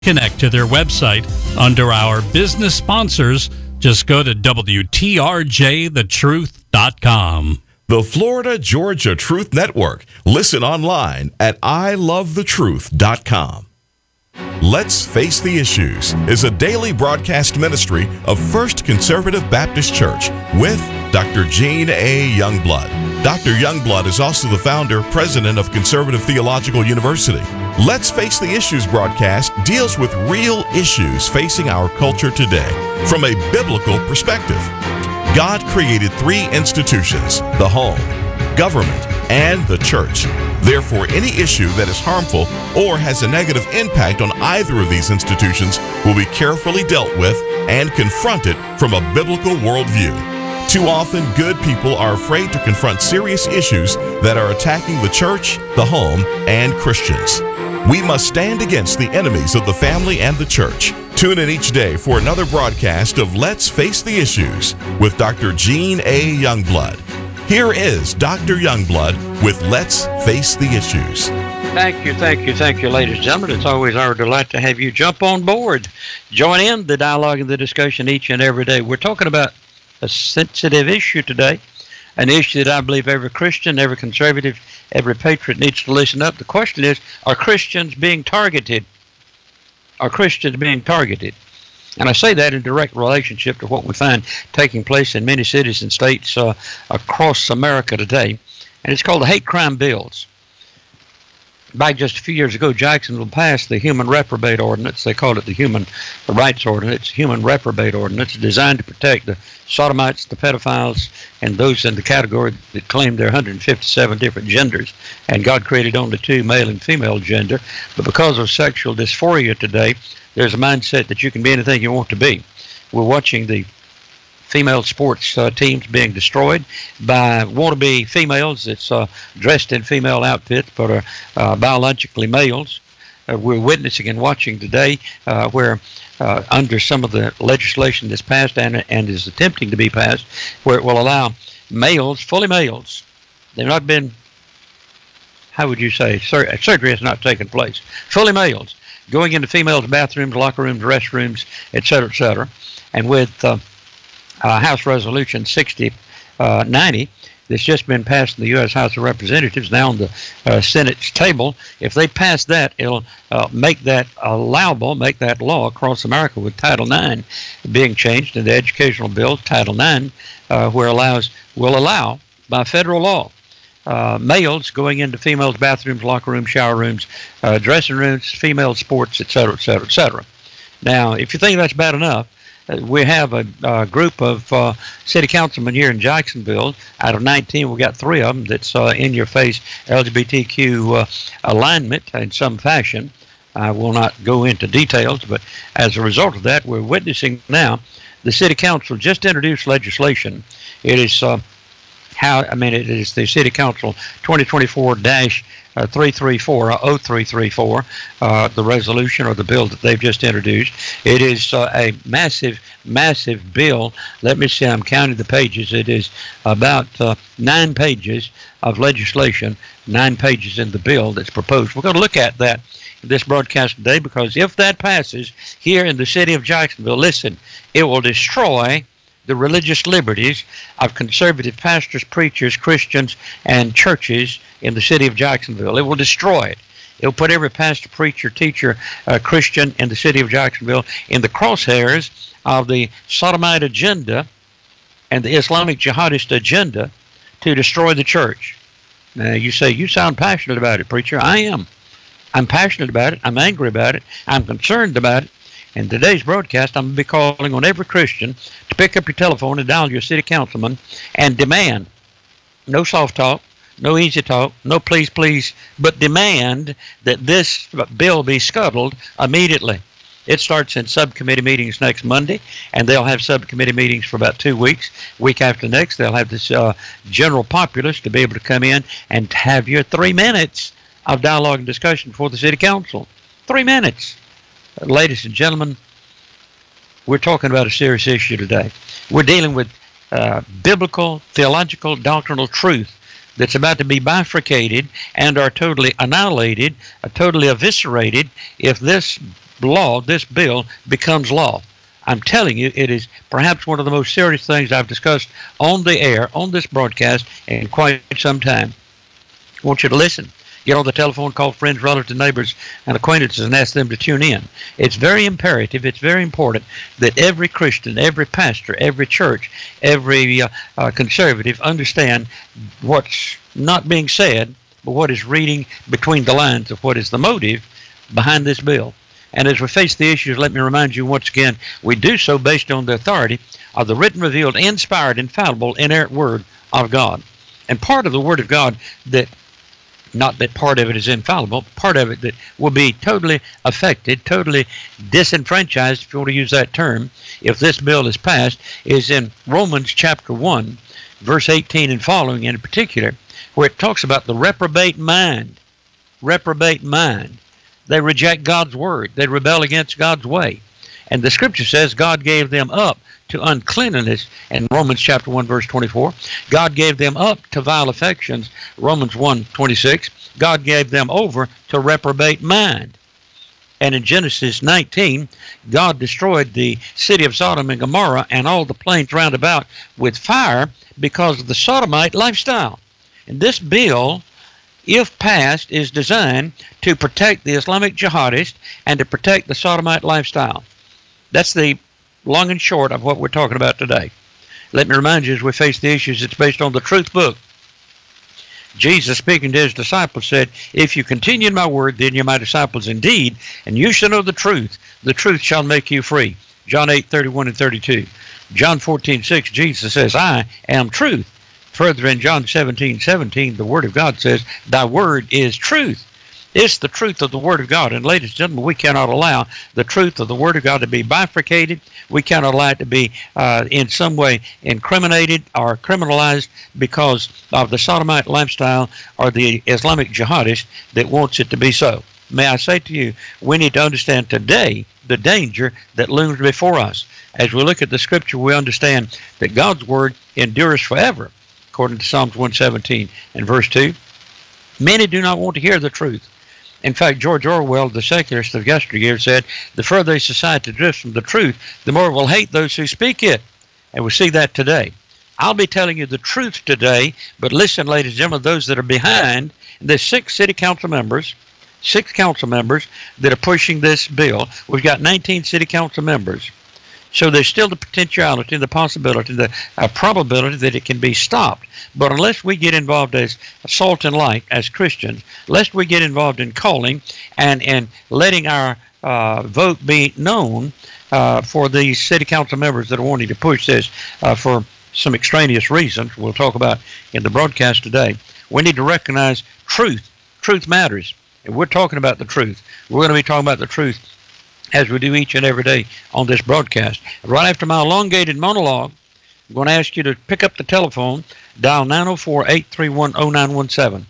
Connect to their website under our business sponsors. Just go to WTRJTheTruth.com. The Florida Georgia Truth Network. Listen online at ilovethetruth.com. Let's Face the Issues is a daily broadcast ministry of First Conservative Baptist Church with Dr. Gene A. Youngblood. Dr. Youngblood is also the founder, president of Conservative Theological University. Let's Face the Issues broadcast deals with real issues facing our culture today from a biblical perspective. God created three institutions: the home, government, and the church. Therefore, any issue that is harmful or has a negative impact on either of these institutions will be carefully dealt with and confronted from a biblical worldview. Too often, good people are afraid to confront serious issues that are attacking the church, the home, and Christians. We must stand against the enemies of the family and the church. Tune in each day for another broadcast of Let's Face the Issues with Dr. Gene A. Youngblood. Here is Dr. Youngblood with Let's Face the Issues. Thank you, ladies and gentlemen. It's always our delight to have you jump on board. Join in the dialogue and the discussion each and every day. We're talking about a sensitive issue today, an issue that I believe every Christian, every conservative, every patriot needs to listen up. The question is, are Christians being targeted? Are Christians being targeted? And I say that in direct relationship to what we find taking place in many cities and states across America today. And it's called the hate crime bills. Back just a few years ago, Jacksonville passed the Human Reprobate Ordinance. They called it the Human Rights Ordinance, Human Reprobate Ordinance, designed to protect the sodomites, the pedophiles, and those in the category that claim there are 157 different genders, and God created only two, male and female gender. But because of sexual dysphoria today, there's a mindset that you can be anything you want to be. We're watching the female sports teams being destroyed by wannabe females that's dressed in female outfits but are biologically males. We're witnessing and watching today where under some of the legislation that's passed and is attempting to be passed, where it will allow males, fully males, they've not been, how would you say, surgery has not taken place, fully males, going into females' bathrooms, locker rooms, restrooms, et cetera, and with House Resolution 6090 that's just been passed in the U.S. House of Representatives, now on the Senate's table. If they pass that, it'll make that allowable, make that law across America, with Title IX being changed in the educational bill, Title IX, where will allow, by federal law, males going into females' bathrooms, locker rooms, shower rooms, dressing rooms, female sports, et cetera. Now, if you think that's bad enough, we have a group of city councilmen here in Jacksonville. Out of 19, we got 3 of them that's in-your-face LGBTQ alignment in some fashion. I will not go into details, but as a result of that, we're witnessing now the city council just introduced legislation. It is it is the City Council 2024-334, the resolution or the bill that they've just introduced. It is a massive bill. Let me see, I'm counting the pages. It is about 9 pages of legislation, 9 pages in the bill that's proposed. We're going to look at that in this broadcast today, because if that passes here in the city of Jacksonville, listen, it will destroy the religious liberties of conservative pastors, preachers, Christians, and churches in the city of Jacksonville. It will destroy it. It will put every pastor, preacher, teacher, Christian in the city of Jacksonville in the crosshairs of the sodomite agenda and the Islamic jihadist agenda to destroy the church. Now, you say, you sound passionate about it, preacher. I am. I'm passionate about it. I'm angry about it. I'm concerned about it. In today's broadcast, I'm going to be calling on every Christian to pick up your telephone and dial your city councilman and demand, no soft talk, no easy talk, no please, but demand that this bill be scuttled immediately. It starts in subcommittee meetings next Monday, and they'll have subcommittee meetings for about 2 weeks. Week after next, they'll have this general populace to be able to come in and have your 3 minutes of dialogue and discussion before the city council. 3 minutes. Ladies and gentlemen, we're talking about a serious issue today. We're dealing with biblical, theological, doctrinal truth that's about to be bifurcated and are totally annihilated, totally eviscerated if this law, this bill, becomes law. I'm telling you, it is perhaps one of the most serious things I've discussed on the air, on this broadcast, in quite some time. I want you to listen. Get on the telephone, call friends, relatives, neighbors, and acquaintances and ask them to tune in. It's very imperative, it's very important that every Christian, every pastor, every church, every conservative understand what's not being said, but what is reading between the lines of what is the motive behind this bill. And as we face the issues, let me remind you once again, we do so based on the authority of the written, revealed, inspired, infallible, inerrant Word of God. And part of the Word of God that, not that part of it is infallible, part of it that will be totally affected, totally disenfranchised, if you want to use that term, if this bill is passed, is in Romans chapter 1, verse 18 and following in particular, where it talks about the reprobate mind. Reprobate mind. They reject God's word. They rebel against God's way. And the scripture says God gave them up to uncleanness in Romans chapter 1, verse 24. God gave them up to vile affections, Romans 1:26. God gave them over to reprobate mind. And in Genesis 19, God destroyed the city of Sodom and Gomorrah and all the plains round about with fire because of the sodomite lifestyle. And this bill, if passed, is designed to protect the Islamic jihadists and to protect the sodomite lifestyle. That's the long and short of what we're talking about today. Let me remind you, as we face the issues, it's based on the truth book. Jesus, speaking to his disciples, said, if you continue in my word, then you're my disciples indeed, and you shall know the truth. The truth shall make you free. John 8:31 and 32. John 14:6, Jesus says, I am truth. Further in John 17:17, the Word of God says, thy word is truth. It's the truth of the Word of God. And ladies and gentlemen, we cannot allow the truth of the Word of God to be bifurcated. We cannot allow it to be in some way incriminated or criminalized because of the sodomite lifestyle or the Islamic jihadist that wants it to be so. May I say to you, we need to understand today the danger that looms before us. As we look at the Scripture, we understand that God's Word endures forever, according to Psalms 117 and verse 2. Many do not want to hear the truth. In fact, George Orwell, the secularist of yesteryear, said, the further a society drifts from the truth, the more it will hate those who speak it. And we see that today. I'll be telling you the truth today, but listen, ladies and gentlemen, those that are behind, there's 6 city council members, 6 council members that are pushing this bill. We've got 19 city council members. So there's still the potentiality, the possibility, the probability that it can be stopped. But unless we get involved as salt and light, as Christians, lest we get involved in calling and letting our vote be known for these city council members that are wanting to push this for some extraneous reasons we'll talk about in the broadcast today, we need to recognize truth. Truth matters. And we're talking about the truth. We're going to be talking about the truth as we do each and every day on this broadcast. Right after my elongated monologue, I'm going to ask you to pick up the telephone, dial 904-831-0917.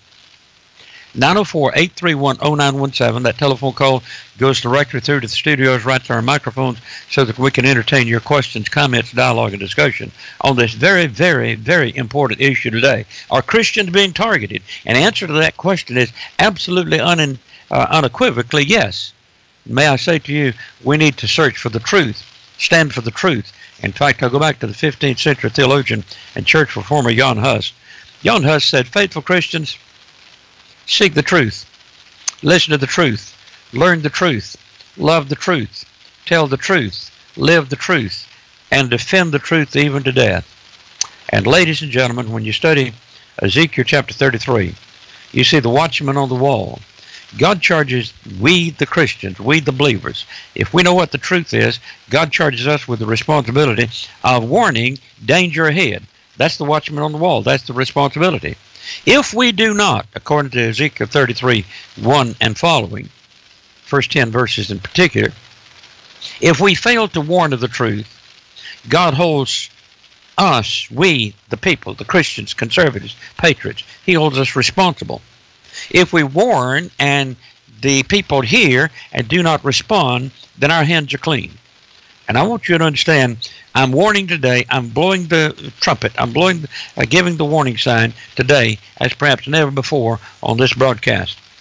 904-831-0917. That telephone call goes directly through to the studios, right to our microphones, so that we can entertain your questions, comments, dialogue, and discussion on this very, very, very important issue today. Are Christians being targeted? And the answer to that question is absolutely unequivocally yes. May I say to you, we need to search for the truth, stand for the truth. In fact, I'll go back to the 15th century theologian and church reformer Jan Hus. Jan Hus said, faithful Christians, seek the truth, listen to the truth, learn the truth, love the truth, tell the truth, live the truth, and defend the truth even to death. And ladies and gentlemen, when you study Ezekiel chapter 33, you see the watchman on the wall. God charges we, the Christians, we, the believers. If we know what the truth is, God charges us with the responsibility of warning danger ahead. That's the watchman on the wall. That's the responsibility. If we do not, according to Ezekiel 33:1 and following, first 10 verses in particular, if we fail to warn of the truth, God holds us, we, the people, the Christians, conservatives, patriots, He holds us responsible. If we warn and the people hear and do not respond, then our hands are clean. And I want you to understand, I'm warning today, I'm blowing the trumpet, I'm giving the warning sign today as perhaps never before on this broadcast.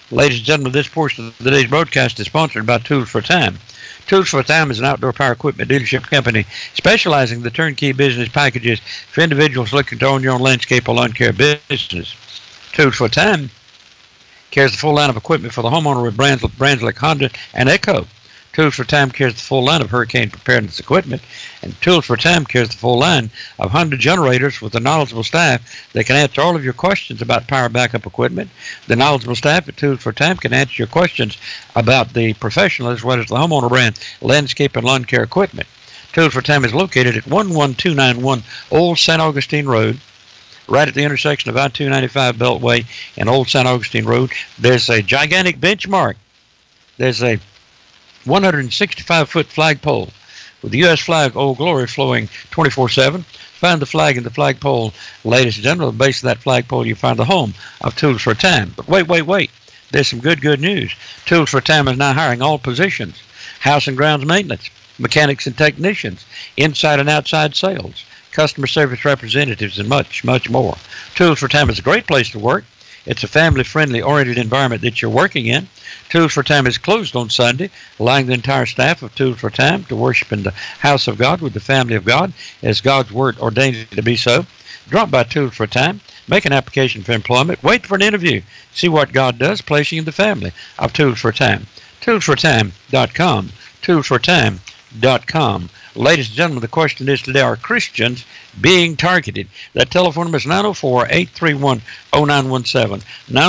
Ladies and gentlemen, this portion of today's broadcast is sponsored by Tools for Time. Tools for Time is an outdoor power equipment dealership company specializing in the turnkey business packages for individuals looking to own your own landscape or lawn care business. Tools for Time carries the full line of equipment for the homeowner with brands like Honda and Echo. Tools for Time carries the full line of hurricane preparedness equipment, and Tools for Time carries the full line of Honda generators with a knowledgeable staff that can answer all of your questions about power backup equipment. The knowledgeable staff at Tools for Time can answer your questions about the professional as well as the homeowner brand landscape and lawn care equipment. Tools for Time is located at 11291 Old St. Augustine Road, right at the intersection of I-295 Beltway and Old St. Augustine Road. There's a gigantic benchmark. There's a 165-foot flagpole with the U.S. flag, Old Glory, flowing 24/7. Find the flag in the flagpole. Ladies and gentlemen, at the base of that flagpole, you find the home of Tools for Time. But wait. There's some good news. Tools for Time is now hiring all positions: house and grounds maintenance, mechanics and technicians, inside and outside sales, customer service representatives, and much more. Tools for Time is a great place to work. It's a family-friendly oriented environment that you're working in. Tools for Time is closed on Sunday, allowing the entire staff of Tools for Time to worship in the house of God with the family of God, as God's Word ordains it to be so. Drop by Tools for Time, make an application for employment, wait for an interview, see what God does, place you in the family of Tools for Time. ToolsForTime.com, ToolsForTime.com. Ladies and gentlemen, the question is today, are Christians being targeted? That telephone number is 904-831-0917,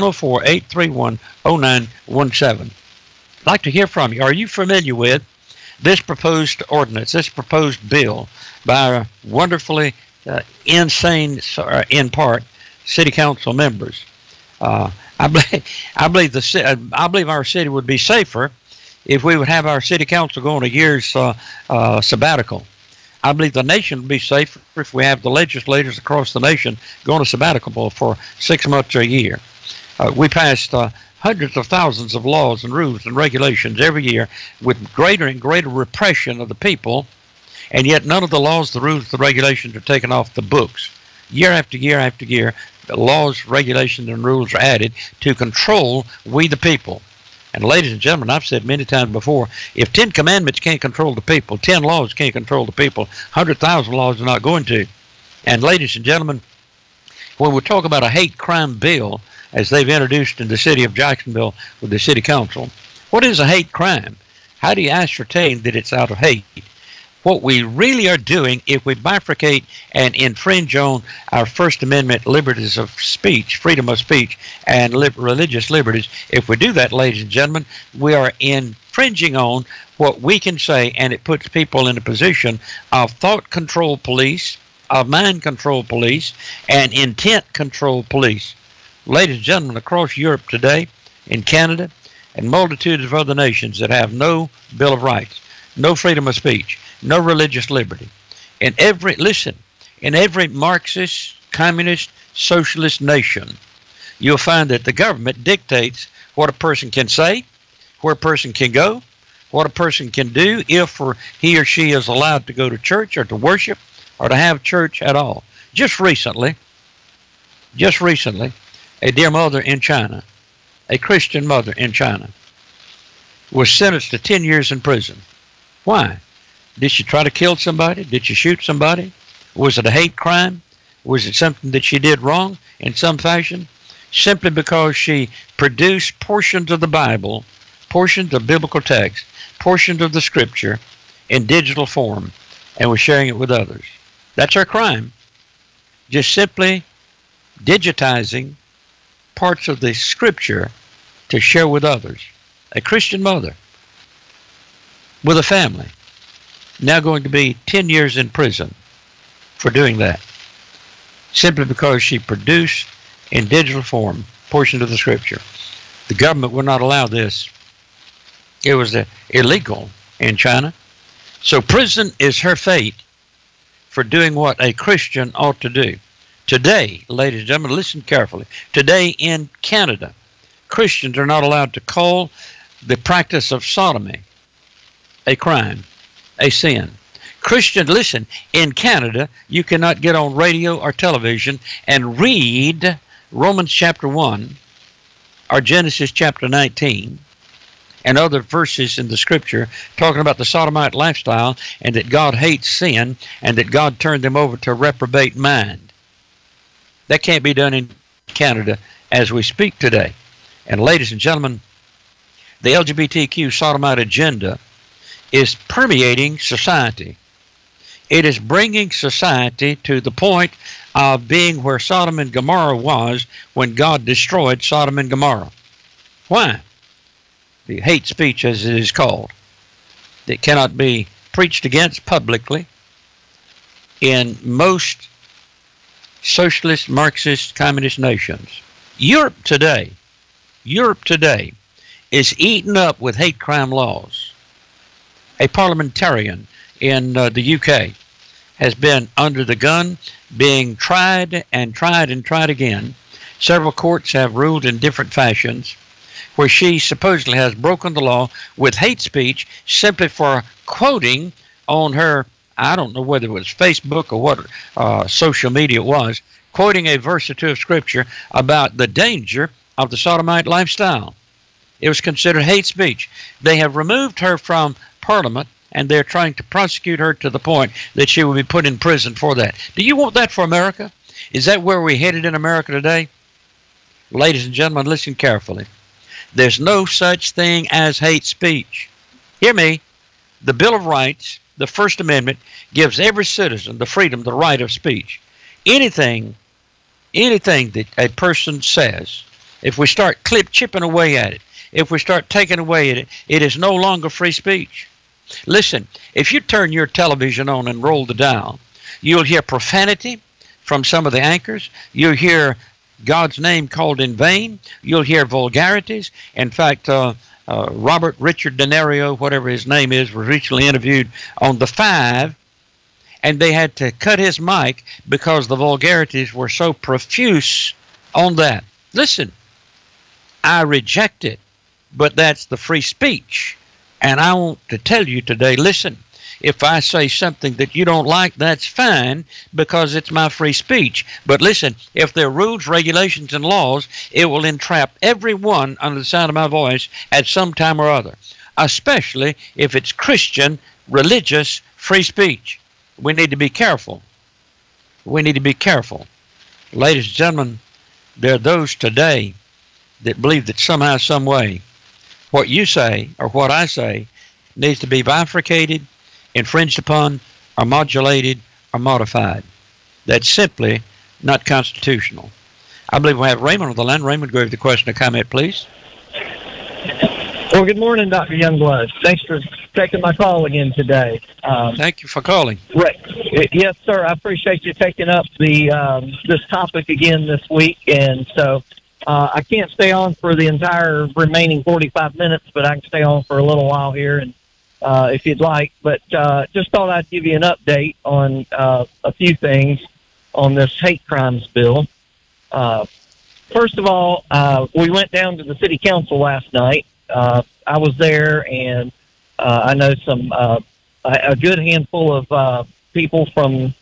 904-831-0917. I'd like to hear from you. Are you familiar with this proposed ordinance, this proposed bill by our wonderfully insane, in part, city council members? I believe our city would be safer if we would have our city council go on a year's sabbatical. I believe the nation would be safer if we have the legislators across the nation go on a sabbatical for 6 months or a year. We passed hundreds of thousands of laws and rules and regulations every year with greater and greater repression of the people, and yet none of the laws, the rules, the regulations are taken off the books. Year after year after year, the laws, regulations, and rules are added to control we the people. And ladies and gentlemen, I've said many times before, if 10 commandments can't control the people, 10 laws can't control the people, 100,000 laws are not going to. And ladies and gentlemen, when we talk about a hate crime bill, as they've introduced in the city of Jacksonville with the city council, what is a hate crime? How do you ascertain that it's out of hate? What we really are doing, if we bifurcate and infringe on our First Amendment liberties of speech, freedom of speech, and religious liberties, if we do that, ladies and gentlemen, we are infringing on what we can say, and it puts people in a position of thought control police, of mind control police, and intent control police. Ladies and gentlemen, across Europe today, in Canada, and multitudes of other nations that have no Bill of Rights, no freedom of speech, no religious liberty. In every Marxist, communist, socialist nation, you'll find that the government dictates what a person can say, where a person can go, what a person can do if or he or she is allowed to go to church or to worship or to have church at all. Just recently, a dear mother in China, a Christian mother in China, was sentenced to 10 years in prison. Why? Did she try to kill somebody? Did she shoot somebody? Was it a hate crime? Was it something that she did wrong in some fashion? Simply because she produced portions of the Bible, portions of biblical text, portions of the scripture in digital form and was sharing it with others. That's her crime. Just simply digitizing parts of the scripture to share with others. A Christian mother with a family, now going to be 10 years in prison for doing that, simply because she produced in digital form portions of the scripture. The government would not allow this. It was illegal in China. So prison is her fate for doing what a Christian ought to do. Today, ladies and gentlemen, listen carefully. Today in Canada, Christians are not allowed to call the practice of sodomy a crime, a sin. Christian, listen, in Canada, you cannot get on radio or television and read Romans chapter 1 or Genesis chapter 19 and other verses in the scripture talking about the sodomite lifestyle and that God hates sin and that God turned them over to a reprobate mind. That can't be done in Canada as we speak today. And ladies and gentlemen, the LGBTQ sodomite agenda is permeating society. It is bringing society to the point of being where Sodom and Gomorrah was when God destroyed Sodom and Gomorrah. Why? The hate speech, as it is called, that cannot be preached against publicly in most socialist, Marxist, communist nations. Europe today is eaten up with hate crime laws. A parliamentarian in the UK has been under the gun, being tried and tried and tried again. Several courts have ruled in different fashions where she supposedly has broken the law with hate speech simply for quoting on her, I don't know whether it was Facebook or what social media it was, quoting a verse or two of Scripture about the danger of the sodomite lifestyle. It was considered hate speech. They have removed her from Parliament, and they're trying to prosecute her to the point that she will be put in prison for that. Do you want that for America? Is that where we're headed in America today? Ladies and gentlemen, listen carefully. There's no such thing as hate speech. Hear me. The Bill of Rights, the First Amendment, gives every citizen the freedom, the right of speech. Anything that a person says, if we start chipping away at it, if we start taking away at it, it is no longer free speech. Listen, if you turn your television on and roll the dial, you'll hear profanity from some of the anchors. You'll hear God's name called in vain. You'll hear vulgarities. In fact, Robert Richard De Niro, whatever his name is, was recently interviewed on The Five, and they had to cut his mic because the vulgarities were so profuse on that. Listen, I reject it, but that's the free speech. And I want to tell you today, listen, if I say something that you don't like, that's fine because it's my free speech. But listen, if there are rules, regulations, and laws, it will entrap everyone under the sound of my voice at some time or other, especially if it's Christian, religious, free speech. We need to be careful. We need to be careful. Ladies and gentlemen, there are those today that believe that somehow, some way, what you say or what I say needs to be bifurcated, infringed upon, or modulated, or modified. That's simply not constitutional. I believe we have Raymond on the line. Raymond, go ahead with the question or comment, please. Well, good morning, Dr. Youngblood. Thanks for taking my call again today. Thank you for calling. Right. Yes, sir. I appreciate you taking up this topic again this week. And so I can't stay on for the entire remaining 45 minutes, but I can stay on for a little while here and if you'd like. But just thought I'd give you an update on a few things on this hate crimes bill. First of all, we went down to the city council last night. I was there, and I know a good handful of people from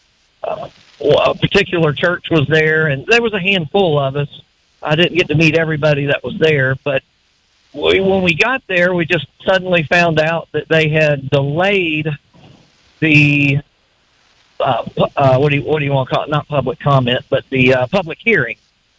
a particular church was there, and there was a handful of us. I didn't get to meet everybody that was there, but when we got there, we just suddenly found out that they had delayed the what do you want to call it? Not public comment, but the public hearing,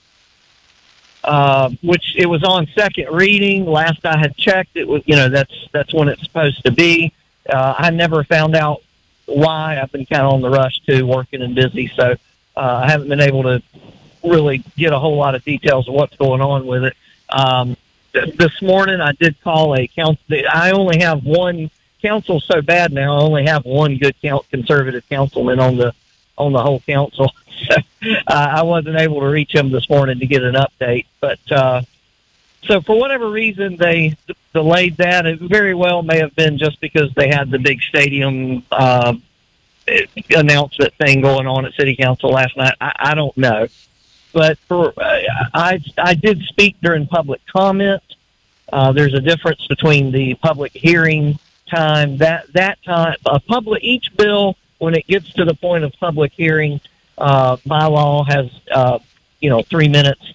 which it was on second reading. Last I had checked, it was that's when it's supposed to be. I never found out why. I've been kind of on the rush too, working and busy, so I haven't been able to really get a whole lot of details of what's going on with it. This morning I did call a council. I only have one council so bad now. I only have one good conservative councilman on the whole council. So I wasn't able to reach him this morning to get an update. But so for whatever reason they delayed that. It very well may have been just because they had the big stadium announcement thing going on at City Council last night. I don't know. But I did speak during public comment. There's a difference between the public hearing time. That time, each bill, when it gets to the point of public hearing, by law has 3 minutes to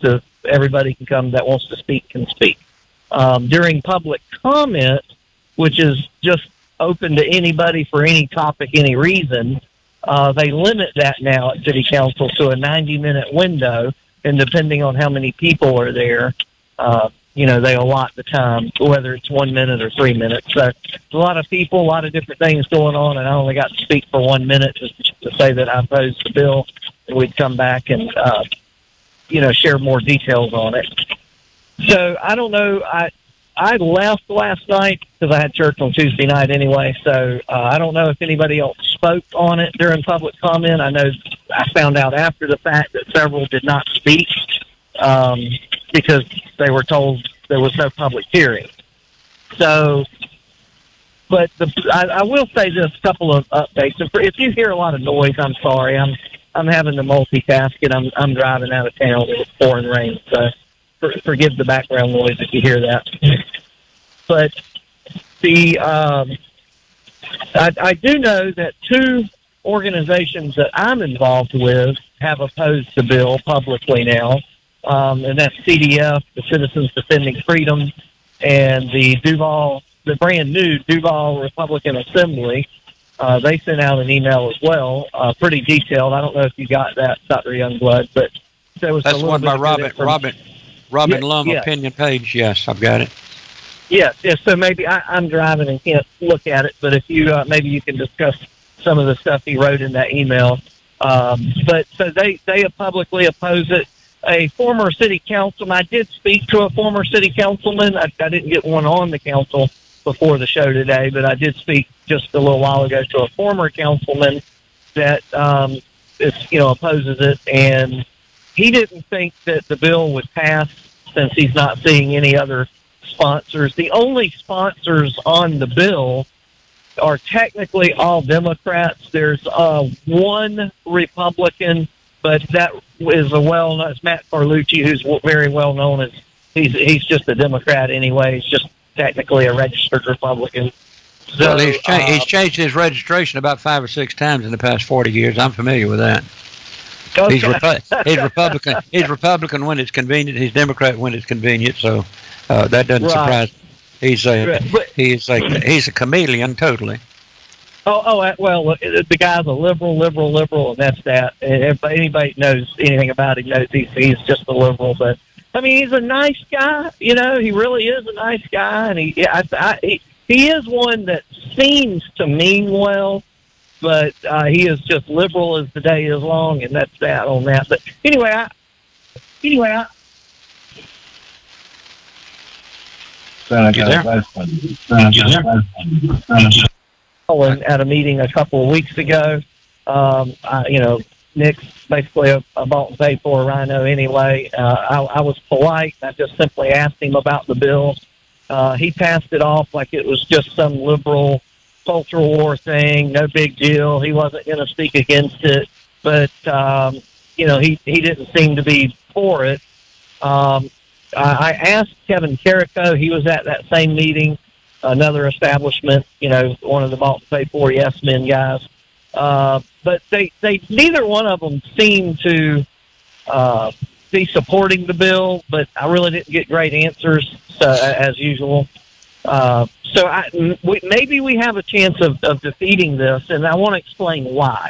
everybody can come that wants to speak can speak. During public comment, which is just open to anybody for any topic, any reason, they limit that now at City Council to a 90-minute window, and depending on how many people are there, they allot the time, whether it's 1 minute or 3 minutes. So a lot of people, a lot of different things going on, and I only got to speak for 1 minute just to say that I opposed the bill, and we'd come back and, share more details on it. So I don't know. I left last night because I had church on Tuesday night anyway, so I don't know if anybody else spoke on it during public comment. I know I found out after the fact that several did not speak because they were told there was no public hearing. So, but I will say this, couple of updates. If you hear a lot of noise, I'm sorry. I'm having to multitask, and I'm driving out of town with pouring rain, so forgive the background noise if you hear that. But I do know that two organizations that I'm involved with have opposed the bill publicly now, and that's CDF, the Citizens Defending Freedom, and the brand new Duval Republican Assembly. They sent out an email as well, pretty detailed. I don't know if you got that, Dr. Youngblood, but there was that's one by Robin Lum opinion page. Yes, I've got it. Yes. So maybe I'm driving and can't look at it, but if you maybe you can discuss some of the stuff he wrote in that email. But so they publicly oppose it. A former city councilman, I did speak to a former city councilman. I didn't get one on the council before the show today, but I did speak just a little while ago to a former councilman that opposes it, and he didn't think that the bill would pass since he's not seeing any other sponsors. The only sponsors on the bill are technically all Democrats. There's one Republican, but that is it's Matt Carlucci, who's very well known as he's just a Democrat anyway. He's just technically a registered Republican. So, he's changed his registration about 5 or 6 times in the past 40 years. I'm familiar with that. Okay. He's Republican. He's Republican when it's convenient. He's Democrat when it's convenient. So that doesn't surprise me. He's a chameleon totally. Well, the guy's a liberal, and that's that. If anybody knows anything about him knows he's just a liberal. But I mean, he's a nice guy. He really is a nice guy, and he is one that seems to mean well. But he is just liberal as the day is long, and that's that on that. But anyway, at a meeting a couple of weeks ago, Nick's basically a bought and paid for rhino anyway. I was polite. I just simply asked him about the bill. He passed it off like it was just some liberal cultural war thing, no big deal. He wasn't going to speak against it, but he didn't seem to be for it. I asked Kevin Carrico. He was at that same meeting, another establishment, one of the bought and paid for yes men guys. But they neither one of them seemed to be supporting the bill, but I really didn't get great answers as usual. So maybe we have a chance of defeating this, and I want to explain why.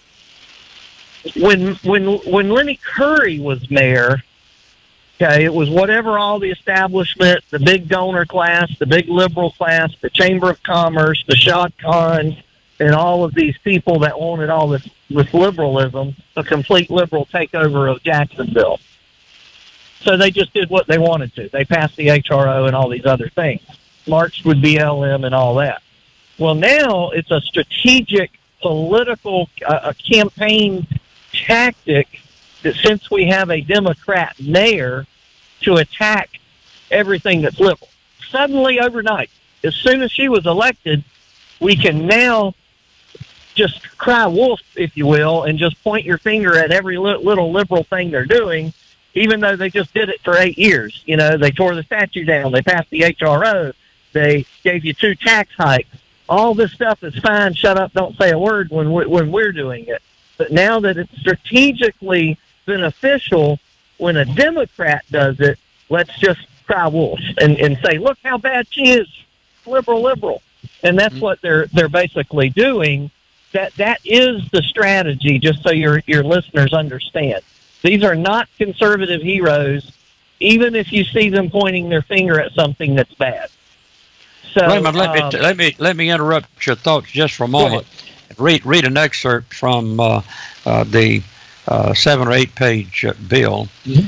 When Lenny Curry was mayor, okay, it was whatever all the establishment, the big donor class, the big liberal class, the Chamber of Commerce, the Shad Khan, and all of these people that wanted all this liberalism, a complete liberal takeover of Jacksonville. So they just did what they wanted to. They passed the HRO and all these other things. Marched with BLM and all that. Well, now it's a strategic political campaign tactic that since we have a Democrat mayor to attack everything that's liberal. Suddenly overnight, as soon as she was elected, we can now just cry wolf, if you will, and just point your finger at every little liberal thing they're doing, even though they just did it for 8 years. They tore the statue down. They passed the HRO. They gave you 2 tax hikes. All this stuff is fine. Shut up. Don't say a word when we're doing it. But now that it's strategically beneficial when a Democrat does it, let's just cry wolf and say, look how bad she is, liberal. And that's what they're basically doing. That is the strategy, just so your listeners understand. These are not conservative heroes, even if you see them pointing their finger at something that's bad. So, Raymond, let me interrupt your thoughts just for a moment. Read an excerpt from the 7 or 8 page bill.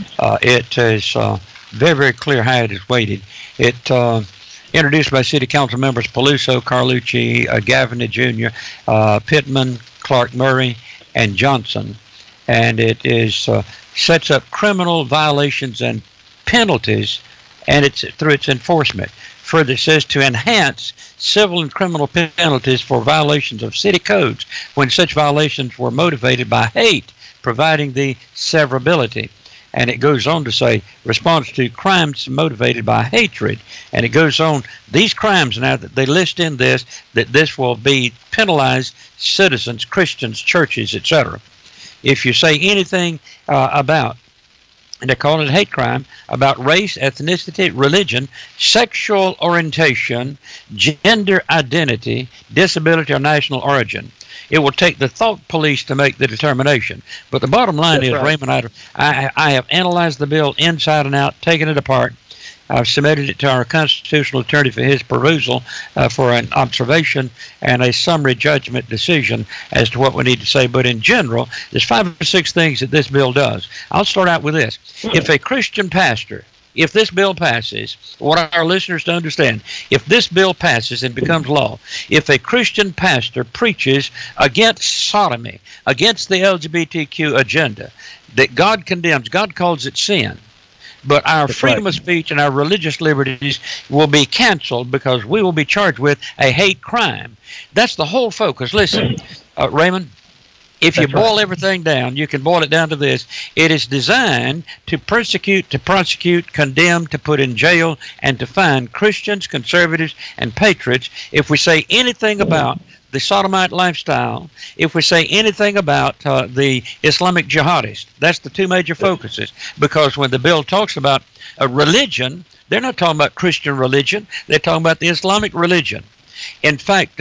It is very, very clear how it is weighted. It introduced by City Council members Peluso, Carlucci, Gaffney Jr., Pittman, Clark Murray, and Johnson. And it is sets up criminal violations and penalties, and it's through its enforcement. Further, it says to enhance civil and criminal penalties for violations of city codes when such violations were motivated by hate, providing the severability. And it goes on to say, response to crimes motivated by hatred. And it goes on, these crimes now that they list in this, that this will be penalized citizens, Christians, churches, etc. If you say anything about, and they call it a hate crime, about race, ethnicity, religion, sexual orientation, gender identity, disability, or national origin, it will take the thought police to make the determination. But the bottom line is, right, Raymond, I have analyzed the bill inside and out, taken it apart. I've submitted it to our constitutional attorney for his perusal for an observation and a summary judgment decision as to what we need to say. But in general, there's 5 or 6 things that this bill does. I'll start out with this. If a Christian pastor, if this bill passes, what our listeners to understand, if this bill passes and becomes law, if a Christian pastor preaches against sodomy, against the LGBTQ agenda, that God condemns, God calls it sin, but our freedom of speech and our religious liberties will be canceled because we will be charged with a hate crime. That's the whole focus. Listen, Raymond, if you boil everything down, you can boil it down to this. It is designed to persecute, to prosecute, condemn, to put in jail, and to fine Christians, conservatives, and patriots if we say anything about the sodomite lifestyle, if we say anything about the Islamic jihadists. That's the 2 major focuses, because when the bill talks about a religion, they're not talking about Christian religion, they're talking about the Islamic religion. In fact,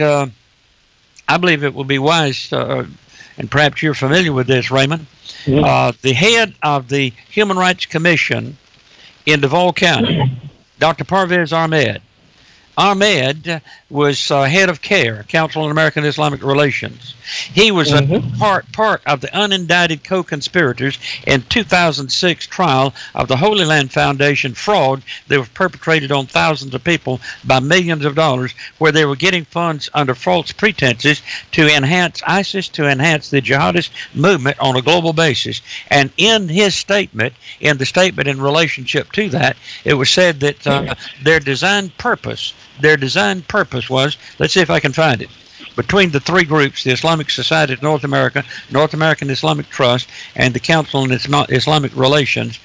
I believe it will be wise, and perhaps you're familiar with this, Raymond, the head of the Human Rights Commission in Duval County, Dr. Parvez Ahmed. Ahmed was head of CARE, Council on American Islamic Relations. He was a part of the unindicted co-conspirators in 2006 trial of the Holy Land Foundation fraud that was perpetrated on thousands of people by millions of dollars, where they were getting funds under false pretenses to enhance ISIS, to enhance the jihadist movement on a global basis. And in his statement, in the statement in relationship to that, it was said that their design purpose was, let's see if I can find it, between the 3 groups, the Islamic Society of North America, North American Islamic Trust, and the Council on Islamic Relations,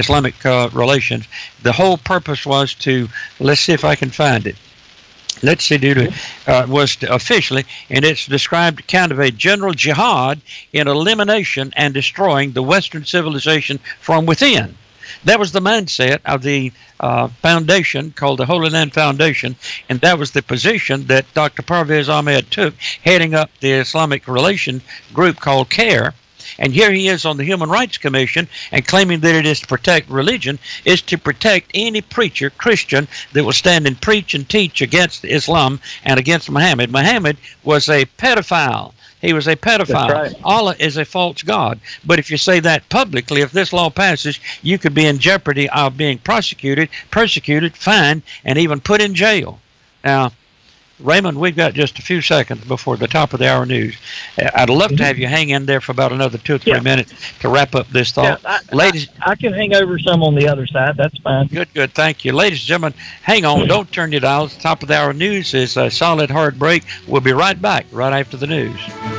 the whole purpose was to, let's see if I can find it. Let's see, was to officially, and it's described kind of a general jihad in elimination and destroying the Western civilization from within. That was the mindset of the foundation called the Holy Land Foundation, and that was the position that Dr. Parvez Ahmed took, heading up the Islamic Relations group called CARE. And here he is on the Human Rights Commission and claiming that it is to protect religion, is to protect any preacher, Christian, that will stand and preach and teach against Islam and against Muhammad. Muhammad was a pedophile. He was a pedophile. Right. Allah is a false god. But if you say that publicly, if this law passes, you could be in jeopardy of being prosecuted, persecuted, fined, and even put in jail. Now, Raymond, we've got just a few seconds before the top of the hour news. I'd love to have you hang in there for about another 2 or 3 minutes to wrap up this thought. Yeah, Ladies, I can hang over some on the other side. That's fine. Good. Thank you. Ladies and gentlemen, hang on. Don't turn your dials. Top of the hour news is a solid hard break. We'll be right back right after the news.